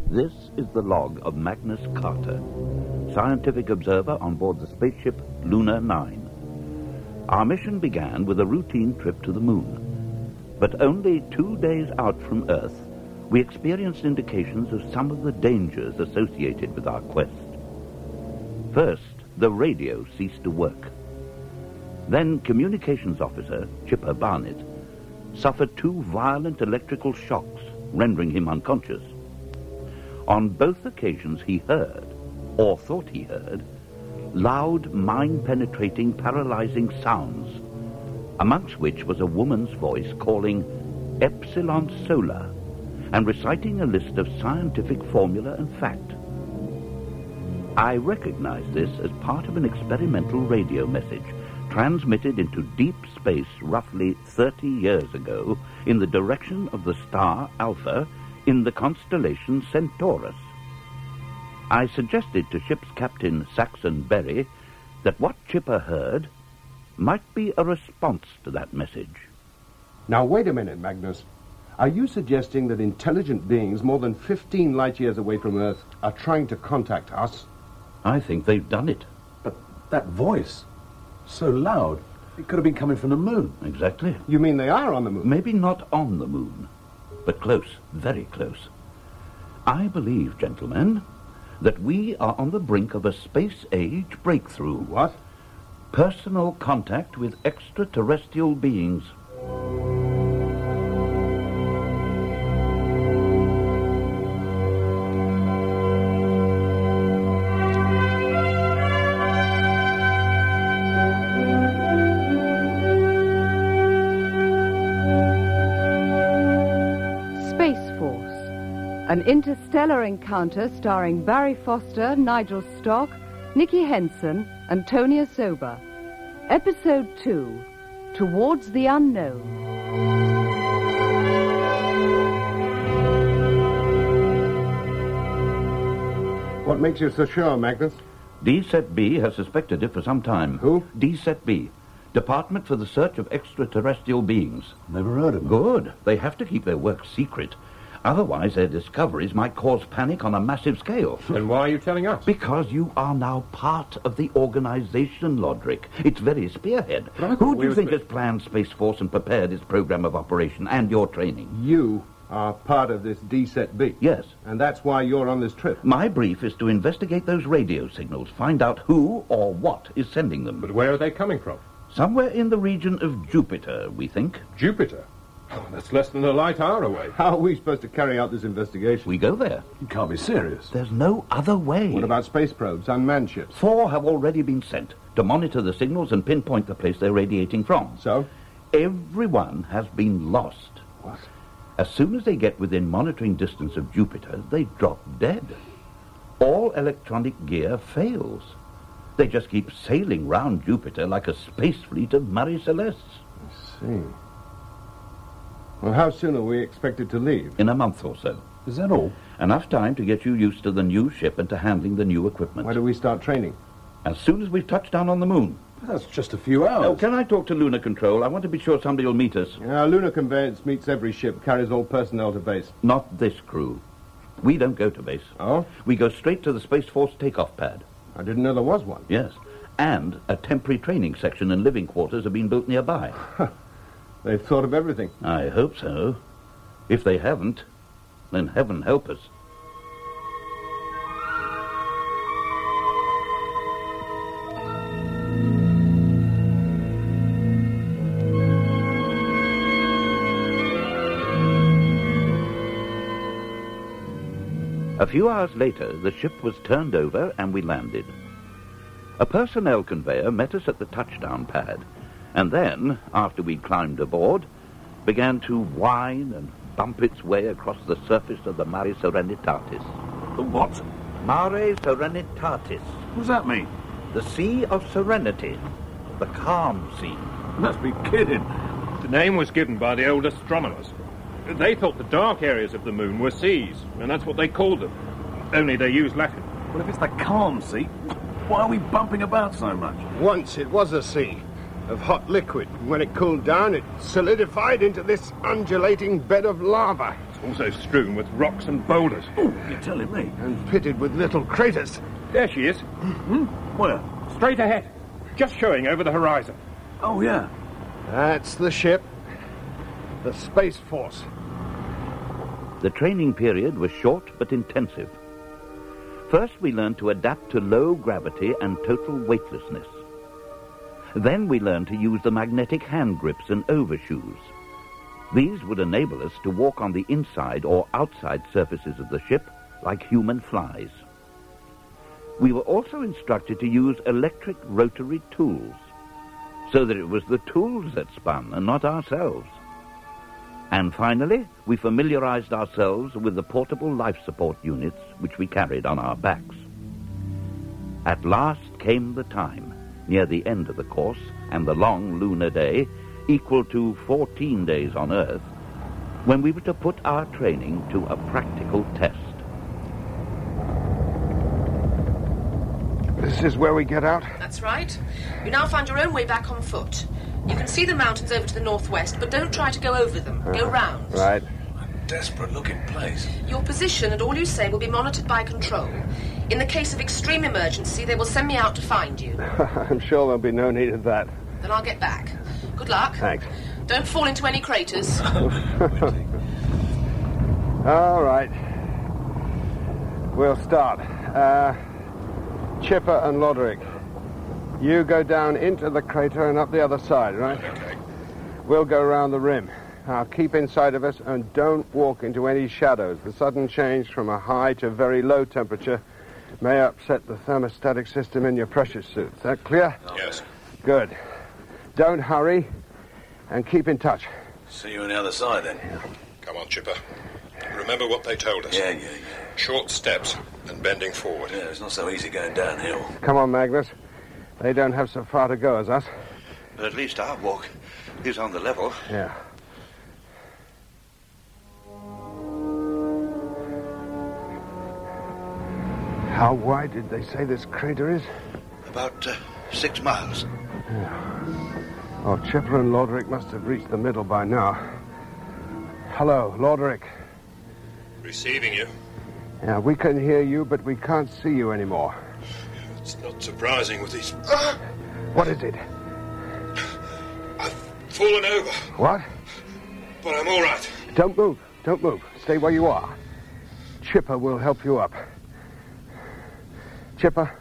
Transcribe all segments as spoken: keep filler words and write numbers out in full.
This is the log of Magnus Carter, scientific observer on board the spaceship Luna nine. Our mission began with a routine trip to the moon. But only two days out from Earth, we experienced indications of some of the dangers associated with our quest. First, the radio ceased to work. Then Communications Officer Chipper Barnett suffered two violent electrical shocks, rendering him unconscious. On both occasions he heard, or thought he heard, loud, mind-penetrating, paralyzing sounds, amongst which was a woman's voice calling Epsilon Solar and reciting a list of scientific formula and fact. I recognized this as part of an experimental radio message transmitted into deep space roughly thirty years ago in the direction of the star Alpha in the constellation Centaurus. I suggested to ship's captain Saxon Berry that what Chipper heard might be a response to that message. Now, wait a minute, Magnus. Are you suggesting that intelligent beings more than fifteen light years away from Earth are trying to contact us? I think they've done it. But that voice, so loud, it could have been coming from the moon. Exactly. You mean they are on the moon? Maybe not on the moon, but close, very close. I believe, gentlemen, that we are on the brink of a space-age breakthrough. What? Personal contact with extraterrestrial beings. An interstellar encounter starring Barry Foster, Nigel Stock, Nicky Henson, and Tonya Sober. Episode two, Towards the Unknown. What makes you so sure, Magnus? D SET B has suspected it for some time. Who? D SET B, Department for the Search of Extraterrestrial Beings. Never heard of them. Good. They have to keep their work secret. Otherwise, their discoveries might cause panic on a massive scale. Then why are you telling us? Because you are now part of the organization, Lodrick. Its very spearhead. Who do you think has planned Space Force and prepared its program of operation and your training? You are part of this D SET B. Yes. And that's why you're on this trip. My brief is to investigate those radio signals, find out who or what is sending them. But where are they coming from? Somewhere in the region of Jupiter, we think. Jupiter? Oh, that's less than a light hour away. How are we supposed to carry out this investigation? We go there. You can't be serious. There's no other way. What about space probes, unmanned ships? Four have already been sent to monitor the signals and pinpoint the place they're radiating from. So? Everyone has been lost. What? As soon as they get within monitoring distance of Jupiter, they drop dead. All electronic gear fails. They just keep sailing round Jupiter like a space fleet of Marie Celestes. I see. Well, how soon are we expected to leave? In a month or so. Is that all? Enough time to get you used to the new ship and to handling the new equipment. Why do we start training? As soon as we've touched down on the moon. That's just a few hours. Oh, can I talk to Lunar Control? I want to be sure somebody will meet us. Our lunar conveyance meets every ship, carries all personnel to base. Not this crew. We don't go to base. Oh? We go straight to the Space Force takeoff pad. I didn't know there was one. Yes. And a temporary training section and living quarters have been built nearby. They've thought of everything. I hope so. If they haven't, then heaven help us. A few hours later, the ship was turned over and we landed. A personnel conveyor met us at the touchdown pad, and then, after we'd climbed aboard, began to whine and bump its way across the surface of the Mare Serenitatis. The what? Mare Serenitatis. What does that mean? The Sea of Serenity. The calm sea. You must be kidding. The name was given by the old astronomers. They thought the dark areas of the moon were seas, and that's what they called them. Only they used Latin. Well, if it's the calm sea, why are we bumping about so much? Once it was a sea of hot liquid. When it cooled down, it solidified into this undulating bed of lava. also strewn with rocks and boulders. Oh, you're telling me. And pitted with little craters. There she is. Hmm? Where? Straight ahead. Just showing over the horizon. Oh, yeah. That's the ship. The Space Force. The training period was short but intensive. First, we learned to adapt to low gravity and total weightlessness. Then we learned to use the magnetic hand grips and overshoes. These would enable us to walk on the inside or outside surfaces of the ship like human flies. We were also instructed to use electric rotary tools, so that it was the tools that spun and not ourselves. And finally, we familiarized ourselves with the portable life support units which we carried on our backs. At last came the time, near the end of the course, and the long lunar day, equal to fourteen days on Earth, when we were to put our training to a practical test. This is where we get out? That's right. You now find your own way back on foot. You can see the mountains over to the northwest, but don't try to go over them. Uh, go round. Right. A desperate-looking place. Your position and all you say will be monitored by control. In the case of extreme emergency, they will send me out to find you. I'm sure there'll be no need of that. Then I'll get back. Good luck. Thanks. Don't fall into any craters. All right. We'll start. Uh, Chipper and Loderick. You go down into the crater and up the other side, right? Okay. We'll go round the rim. Now, keep inside of us and don't walk into any shadows. The sudden change from a high to very low temperature may upset the thermostatic system in your pressure suit. Is that clear? Yes. Good. Don't hurry and keep in touch. See you on the other side, then. Yeah. Come on, Chipper. Remember what they told us. Yeah, yeah, yeah. Short steps and bending forward. Yeah, it's not so easy going downhill. Come on, Magnus. They don't have so far to go as us. But at least our walk is on the level. Yeah. How wide did they say this crater is? About uh, six miles. Yeah. Oh, Chipper and Loderick must have reached the middle by now. Hello, Loderick. Receiving you. Yeah, we can hear you, but we can't see you anymore. It's not surprising with these... What is it? I've fallen over, What? but I'm all right. Don't move. Don't move. Stay where you are. Chipper will help you up. Chipper?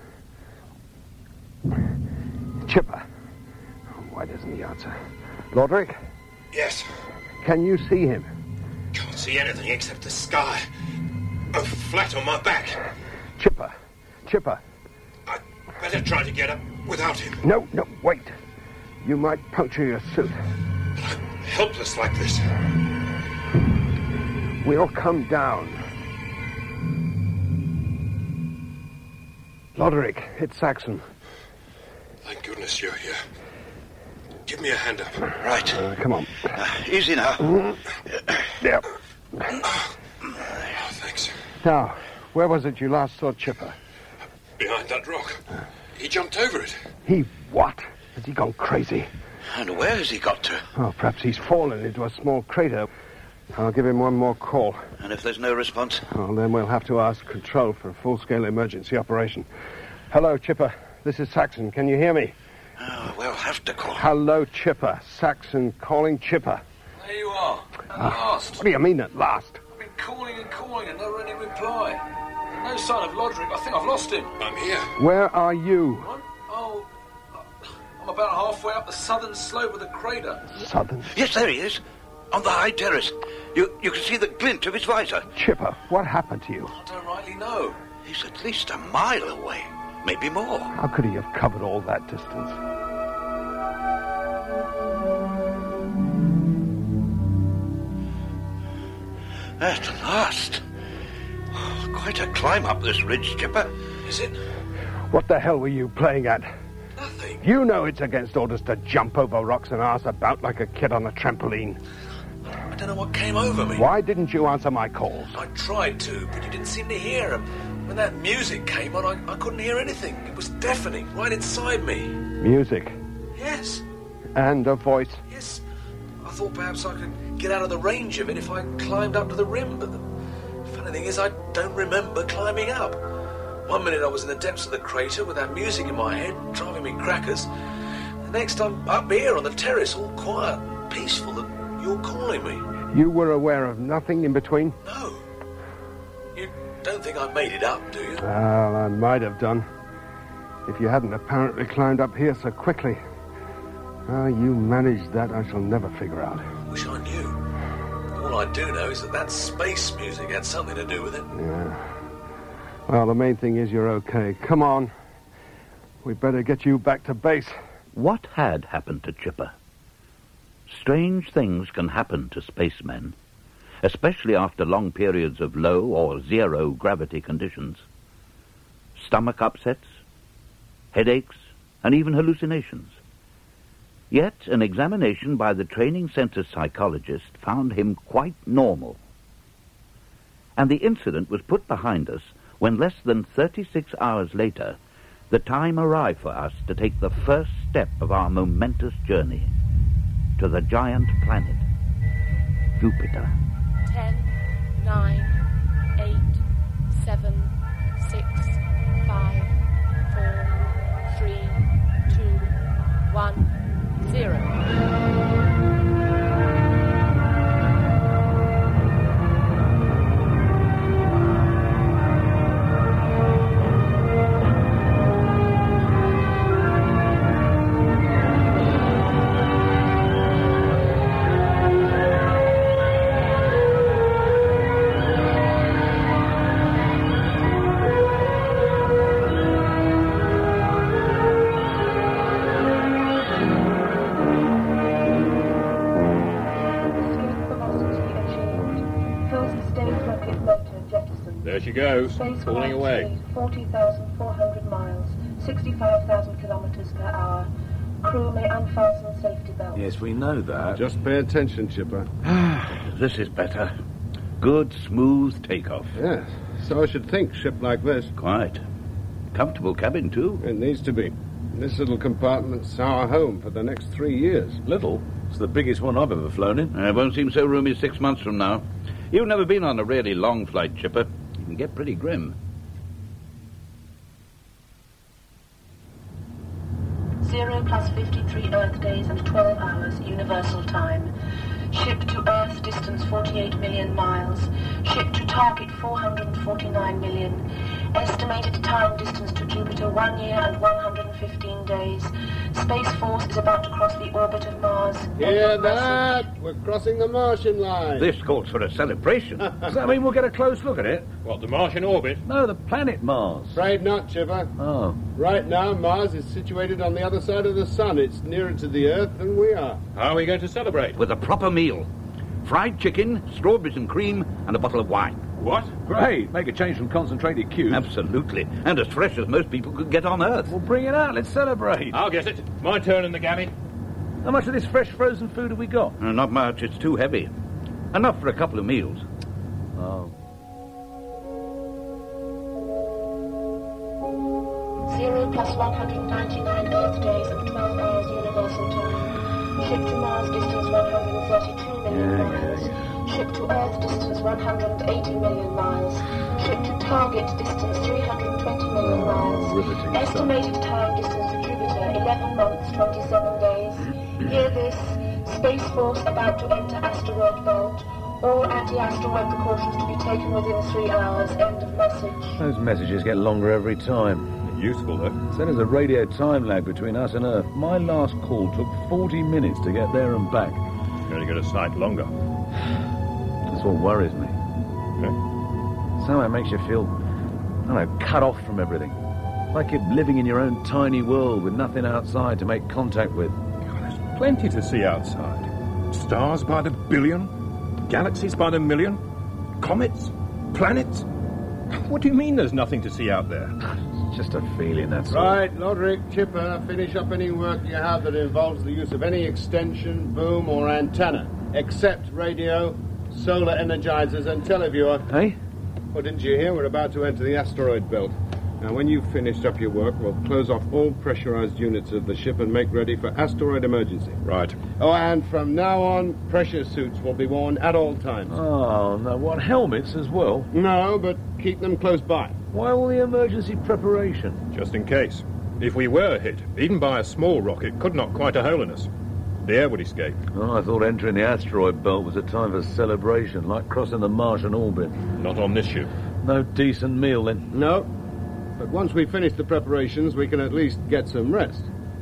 Chipper? Why doesn't he answer? Loderick? Yes. Can you see him? Can't see anything except the sky. I'm flat on my back. Chipper? Chipper? I'd better try to get up without him. No, no, wait. You might puncture your suit. But I'm helpless like this. We'll come down. Loderick, it's Saxon. Thank goodness you're here. Give me a hand up. Right. Uh, come on. Uh, easy now. Yeah. Oh, thanks. Now, where was it you last saw Chipper? Behind that rock. He jumped over it. He what? Has he gone crazy? And where has he got to? Oh, perhaps he's fallen into a small crater. I'll give him one more call. And if there's no response? Well, then we'll have to ask Control for a full-scale emergency operation. Hello, Chipper. This is Saxon. Can you hear me? Oh, we'll have to call. Hello, Chipper. Saxon calling Chipper. There you are. At last. What do you mean, at last? I've been calling and calling and never any reply. No sign of Loderick. I think I've lost him. I'm here. Where are you? What? Oh, I'm about halfway up the southern slope of the crater. Southern. Yes, there he is. On the high terrace. You you can see the glint of his visor. Chipper, what happened to you? I don't rightly know. He's at least a mile away. Maybe more. How could he have covered all that distance? At last. Oh, quite a climb up this ridge, Chipper. Is it? What the hell were you playing at? Nothing. You know it's against orders to jump over rocks and arse about like a kid on a trampoline. I don't know what came over me. Why didn't you answer my calls? I tried to, but you didn't seem to hear them. When that music came on, I, I couldn't hear anything. It was deafening, right inside me. Music. Yes, And a voice. yes. I thought perhaps I could get out of the range of it if I climbed up to the rim, but the funny thing is I don't remember climbing up. One minute I was in the depths of the crater with that music in my head, driving me crackers. The next I'm up here on the terrace, all quiet and peaceful, and you're calling me. You were aware of nothing in between? No. You don't think I made it up, do you? Well, I might have done. If you hadn't apparently climbed up here so quickly. How you managed that, I shall never figure out. Wish I knew. All I do know is that that space music had something to do with it. Yeah. Well, the main thing is you're okay. Come on. We'd better get you back to base. What had happened to Chipper? Strange things can happen to spacemen, especially after long periods of low or zero gravity conditions. Stomach upsets, headaches, and even hallucinations. Yet an examination by the training center's psychologist found him quite normal. And the incident was put behind us when less than thirty-six hours later, the time arrived for us to take the first step of our momentous journey to the giant planet, Jupiter. Ten, nine, eight, seven, six, five, four, three, two, one, zero. There she goes, pulling away. forty thousand four hundred miles, sixty-five thousand kilometers per hour. Crew may unfasten safety belts. Yes, we know that. Just pay attention, Chipper. This is better. Good, smooth takeoff. Yes, so I should think, ship like this. Quite. Comfortable cabin, too. It needs to be. This little compartment's our home for the next three years. Little? It's the biggest one I've ever flown in. It won't seem so roomy six months from now. You've never been on a really long flight, Chipper. You can get pretty grim. Zero plus fifty-three Earth days and twelve hours, universal time. Ship to Earth, distance forty-eight million miles. Ship to target, four hundred forty-nine million. Estimated time distance to Jupiter, one year and one hundred fifteen days. Space Force is about to cross the orbit of Mars. Hear that? We're crossing the Martian line. This calls for a celebration. Does that mean we'll get a close look at it? What, the Martian orbit? No, the planet Mars. Afraid not, Chipper. Oh. Right now, Mars is situated on the other side of the sun. It's nearer to the Earth than we are. How are we going to celebrate? With a proper meal. Fried chicken, strawberries and cream, and a bottle of wine. What? Great. Make a change from concentrated cubes. Absolutely. And as fresh as most people could get on Earth. Well, bring it out. Let's celebrate. I'll get it. My turn in the galley. How much of this fresh frozen food have we got? Uh, not much. It's too heavy. Enough for a couple of meals. Oh. Zero plus one hundred ninety-nine Earth days and twelve hours, universal time. Ship to Mars, distance one hundred thirty-two million miles. Ship to Earth, distance one hundred eighty million miles. Ship to target, distance three hundred twenty million miles. Riveting Estimated time distance to Jupiter, eleven months, twenty-seven days. Hear this. Space Force about to enter asteroid belt. All anti-asteroid precautions to be taken within three hours. End of message. Those messages get longer every time. Useful, though. So there's a radio time lag between us and Earth. My last call took forty minutes to get there and back. Going to get a sight longer. That's what worries me. Okay. Somehow it makes you feel, I don't know, cut off from everything. Like you're living in your own tiny world with nothing outside to make contact with. God, there's plenty to see outside. Stars by the billion, galaxies by the million, comets, planets. What do you mean there's nothing to see out there? It's just a feeling, that's all. Right, Lodrick, Chipper, finish up any work you have that involves the use of any extension, boom, or antenna, except radio, solar energizers, and televiewer. Hey? Well, didn't you hear? We're about to enter the asteroid belt. Now, when you've finished up your work, we'll close off all pressurized units of the ship and make ready for asteroid emergency. Right. Oh, and from now on, pressure suits will be worn at all times. Oh, no, what, helmets as well? No, but keep them close by. Why all the emergency preparation? Just in case. If we were hit, even by a small rocket, could knock quite a hole in us. The air would escape. Oh, I thought entering the asteroid belt was a time for celebration, like crossing the Martian orbit. Not on this ship. No decent meal, then? No. But once we finish the preparations, we can at least get some rest.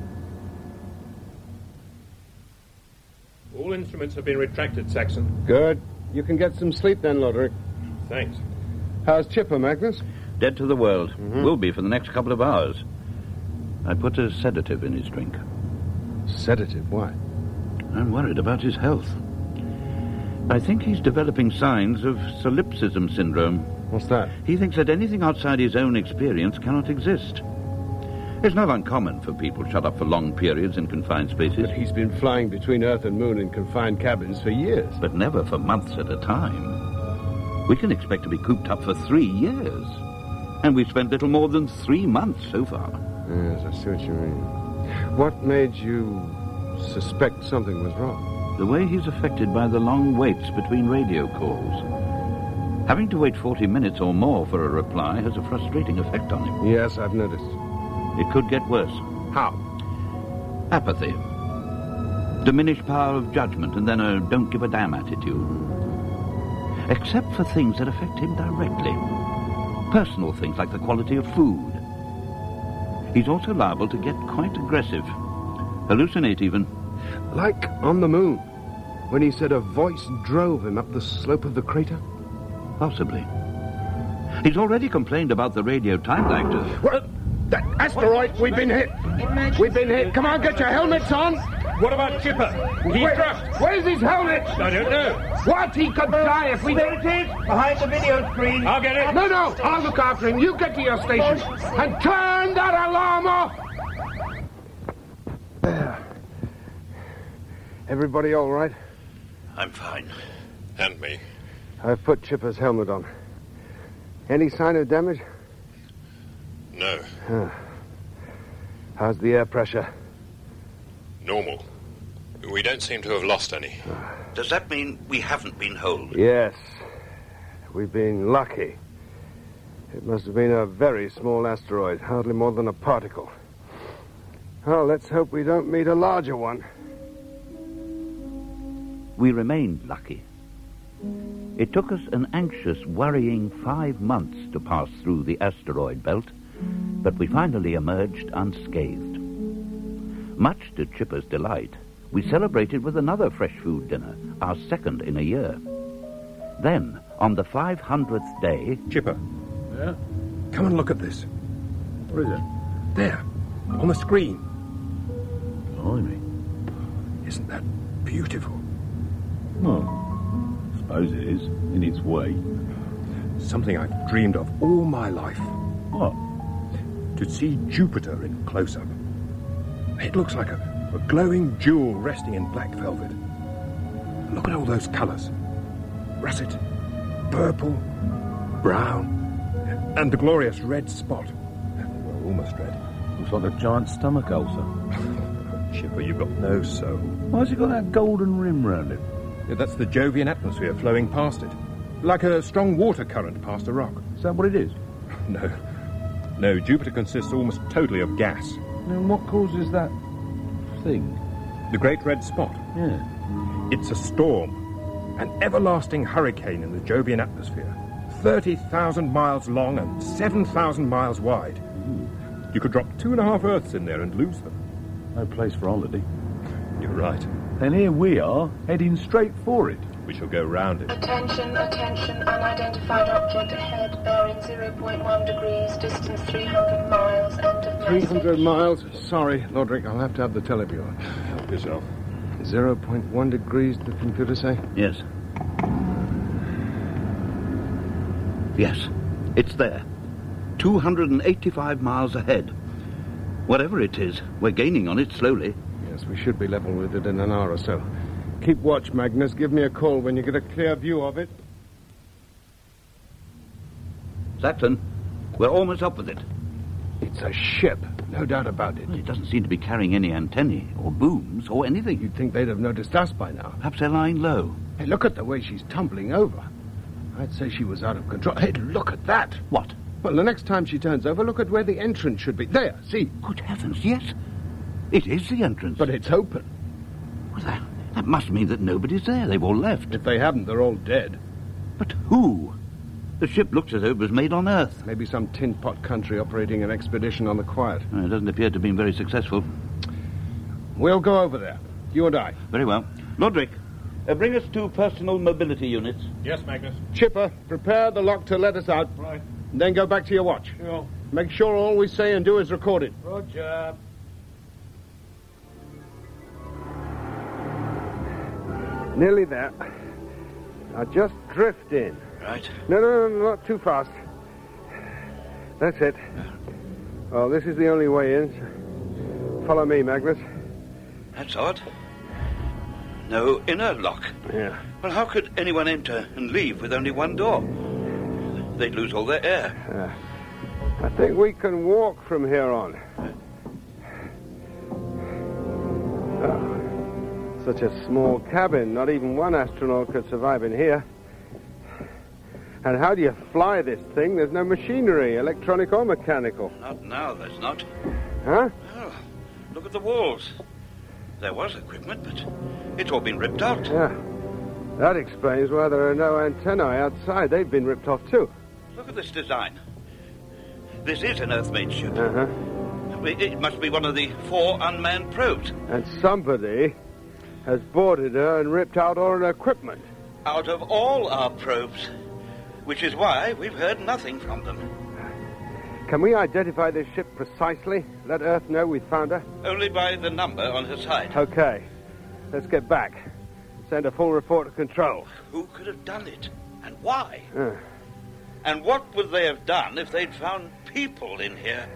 All instruments have been retracted, Saxon. Good. You can get some sleep then, Loderick. Thanks. How's Chipper, Magnus? Dead to the world. Mm-hmm. Will be for the next couple of hours. I put a sedative in his drink. Sedative? Why? I'm worried about his health. I think he's developing signs of solipsism syndrome. What's that? He thinks that anything outside his own experience cannot exist. It's not uncommon for people shut up for long periods in confined spaces. But he's been flying between Earth and Moon in confined cabins for years. But never for months at a time. We can expect to be cooped up for three years. And we've spent little more than three months so far. Yes, I see what you mean. What made you suspect something was wrong? The way he's affected by the long waits between radio calls. Having to wait forty minutes or more for a reply has a frustrating effect on him. Yes, I've noticed. It could get worse. How? Apathy. Diminished power of judgment and then a don't give a damn attitude. Except for things that affect him directly. Personal things like the quality of food. He's also liable to get quite aggressive. Hallucinate even. Like on the Moon, when he said a voice drove him up the slope of the crater? Possibly. He's already complained about the radio time lag. What? That asteroid! What? We've been hit! Emergency. We've been hit! Come on, get your helmets on! What about Chipper? He's Where, trapped. Where's his helmet? I don't know. What? He could die if we... There it is, behind the video screen. I'll get it. No, no, I'll look after him. You get to your station and turn that alarm off! There. Everybody all right? I'm fine. And me. I've put Chipper's helmet on. Any sign of damage? No. Huh. How's the air pressure? Normal. We don't seem to have lost any. Does that mean we haven't been holed? Yes. We've been lucky. It must have been a very small asteroid, hardly more than a particle. Well, let's hope we don't meet a larger one. We remained lucky. It took us an anxious, worrying five months to pass through the asteroid belt, but we finally emerged unscathed. Much to Chipper's delight, we celebrated with another fresh food dinner, our second in a year. Then, on the five hundredth day... Chipper. Yeah? Come and look at this. What is it? There, on the screen. Blimey. Isn't that beautiful? Well, I suppose it is, in its way. Something I've dreamed of all my life. What? To see Jupiter in close-up. It looks like a, a glowing jewel resting in black velvet. Look at all those colours. Russet, purple, brown, and the glorious red spot. Well, almost red. Looks like a giant stomach ulcer. Chipper, you've got no soul. Why's it got that golden rim round it? Yeah, that's the Jovian atmosphere flowing past it. Like a strong water current past a rock. Is that what it is? No. No, Jupiter consists almost totally of gas. And what causes that thing? The Great Red Spot. Yeah. It's a storm. An everlasting hurricane in the Jovian atmosphere. thirty thousand miles long and seven thousand miles wide. Mm. You could drop two and a half Earths in there and lose them. No place for holiday. You're right. And here we are, heading straight for it. We shall go round it. Attention, attention, unidentified object ahead, bearing zero point one degrees, distance three hundred miles, end of three message. hundred miles? Sorry, Loderick, I'll have to have the televiewer. Help yourself. zero point one degrees, the computer say? Yes. Yes, it's there. two hundred eighty-five miles ahead. Whatever it is, we're gaining on it slowly. Yes, we should be level with it in an hour or so. Keep watch, Magnus. Give me a call when you get a clear view of it. Saxon, we're almost up with it. It's a ship, no doubt about it. Well, it doesn't seem to be carrying any antennae or booms or anything. You'd think they'd have noticed us by now. Perhaps they're lying low. Hey, look at the way she's tumbling over. I'd say she was out of control. Hey, look at that. What? Well, the next time she turns over, look at where the entrance should be. There, see? Good heavens, yes. It is the entrance. But it's open. Well, that, that must mean that nobody's there. They've all left. If they haven't, they're all dead. But who? The ship looks as though it was made on Earth. Maybe some tin pot country operating an expedition on the quiet. Well, it doesn't appear to have been very successful. We'll go over there. You and I. Very well. Lodrick, uh, bring us two personal mobility units. Yes, Magnus. Chipper, prepare the lock to let us out. Right. And then go back to your watch. Sure. Make sure all we say and do is recorded. Roger. Nearly there. Now just drift in. Right. No, no, no, not too fast. That's it. Well, this is the only way in. Follow me, Magnus. That's odd. No inner lock. Yeah. Well, how could anyone enter and leave with only one door? They'd lose all their air. Uh, I think we can walk from here on. Oh, such a small cabin. Not even one astronaut could survive in here. And how do you fly this thing? There's no machinery, electronic or mechanical. Not now, there's not. Huh? Oh, look at the walls. There was equipment, but it's all been ripped out. Yeah. That explains why there are no antennae outside. They've been ripped off, too. Look at this design. This is an Earth-made ship. Uh-huh. It, it must be one of the four unmanned probes. And somebody has boarded her and ripped out all her equipment. Out of all our probes. Which is why we've heard nothing from them. Can we identify this ship precisely? Let Earth know we found her? Only by the number on her side. Okay. Let's get back. Send a full report to control. Who could have done it? And why? Uh. And what would they have done if they'd found people in here?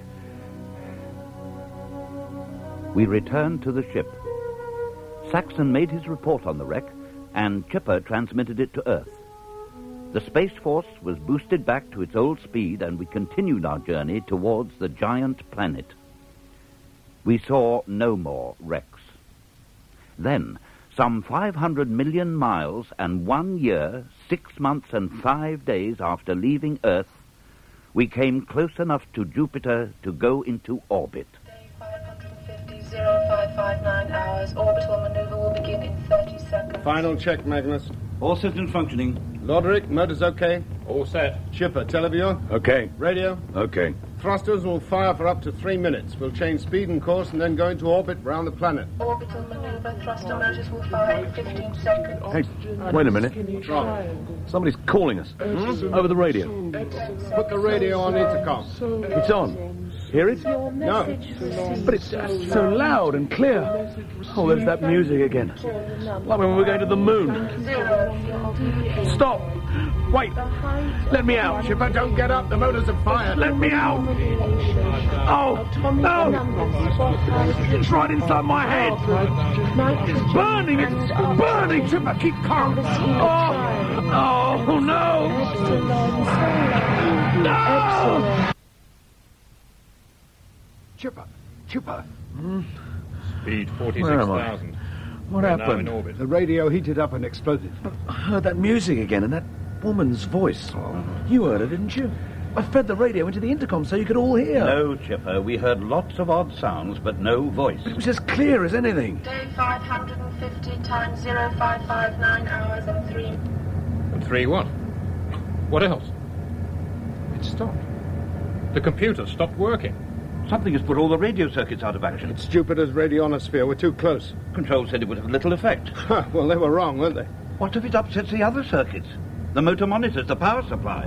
We returned to the ship. Saxon made his report on the wreck, and Chipper transmitted it to Earth. The Space Force was boosted back to its old speed, and we continued our journey towards the giant planet. We saw no more wrecks. Then, some five hundred million miles and one year, six months and five days after leaving Earth, we came close enough to Jupiter to go into orbit. five hundred fifty, zero five five nine hours. Orbital maneuver will begin in thirty seconds. Final check, Magnus. All systems functioning. Lodrick, motors okay? All set. Chipper, teleview? Okay. Radio? Okay. Thrusters will fire for up to three minutes. We'll change speed and course and then go into orbit round the planet. Orbital maneuver. Thruster motors will fire in fifteen seconds. Hey, wait a minute. What's wrong? Somebody's calling us. Hmm? Over the radio. Put the radio on intercom. It's on. Hear it? No. But it's uh, so loud and clear. Oh, there's that music again. Like when we were going to the moon. Stop! Wait! Let me out! Chipper, don't get up. The motors are fired. Let me out! Oh, no! It's right inside my head! It's burning! It's burning! Chipper, keep calm! Oh! Oh, no! No! Chipper, Chipper. Hmm? Speed forty-six thousand. What We're happened? now in orbit. The radio heated up and exploded. I heard that music again and that woman's voice. Oh. You heard it, didn't you? I fed the radio into the intercom so you could all hear. No, Chipper. We heard lots of odd sounds, but no voice. It was as clear as anything. Day five hundred fifty times zero five five nine hours and three... And three what? What else? It stopped. The computer stopped working. Something has put all the radio circuits out of action. It's Jupiter's radionosphere. We're too close. Control said it would have little effect. Huh, well, they were wrong, weren't they? What if it upsets the other circuits? The motor monitors, the power supply.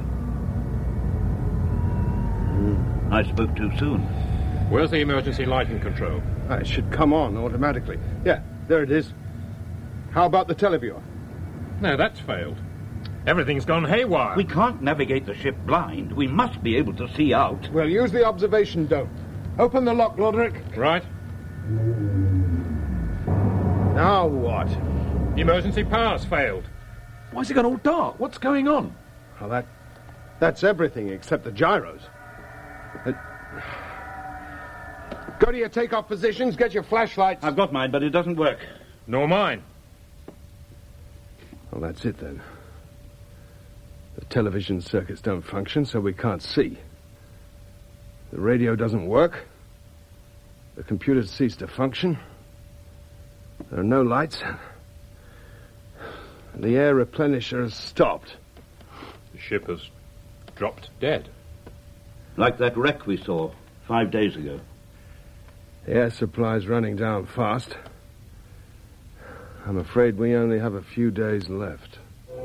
Mm. I spoke too soon. Where's the emergency lighting control? Ah, it should come on automatically. Yeah, there it is. How about the televiewer? No, that's failed. Everything's gone haywire. We can't navigate the ship blind. We must be able to see out. We'll use the observation dome. Open the lock, Lodrick. Right. Now what? Emergency power's failed. Why's it gone all dark? What's going on? Well, that... that's everything except the gyros. Uh, Go to your takeoff positions, get your flashlights. I've got mine, but it doesn't work. Nor mine. Well, that's it then. The television circuits don't function, so we can't see. The radio doesn't work. The computer ceased to function. There are no lights. And the air replenisher has stopped. The ship has dropped dead. Like that wreck we saw five days ago. The air supply's running down fast. I'm afraid we only have a few days left.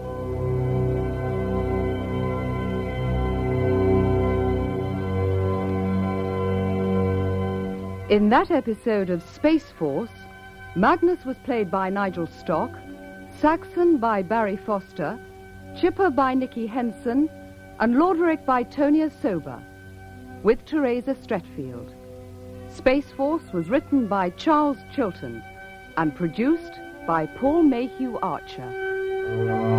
In that episode of Space Force, Magnus was played by Nigel Stock, Saxon by Barry Foster, Chipper by Nicky Henson, and Lorderick by Tonia Sober, with Teresa Stretfield. Space Force was written by Charles Chilton and produced by Paul Mayhew Archer.